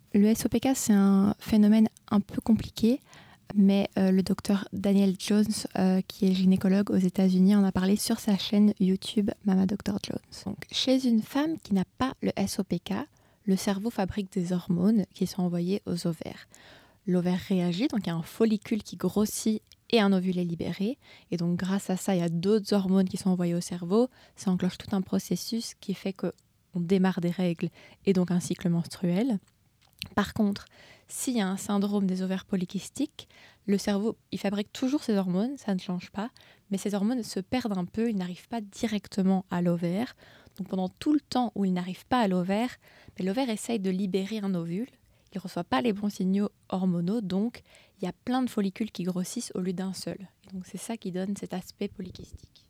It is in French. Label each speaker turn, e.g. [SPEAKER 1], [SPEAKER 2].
[SPEAKER 1] Le SOPK, c'est un phénomène un peu compliqué, mais le docteur Daniel Jones, qui est gynécologue aux États-Unis, en a parlé sur sa chaîne YouTube Mama Dr. Jones. Donc, chez une femme qui n'a pas le SOPK, le cerveau fabrique des hormones qui sont envoyées aux ovaires. L'ovaire réagit, donc il y a un follicule qui grossit et un ovule est libéré. Et donc grâce à ça, il y a d'autres hormones qui sont envoyées au cerveau. Ça enclenche tout un processus qui fait qu'on démarre des règles et donc un cycle menstruel. Par contre, s'il y a un syndrome des ovaires polykystiques, le cerveau, il fabrique toujours ces hormones, ça ne change pas, mais ces hormones se perdent un peu, ils n'arrivent pas directement à l'ovaire. Donc pendant tout le temps où ils n'arrivent pas à l'ovaire, l'ovaire essaye de libérer un ovule, il ne reçoit pas les bons signaux hormonaux, donc il y a plein de follicules qui grossissent au lieu d'un seul. Et donc c'est ça qui donne cet aspect polykystique.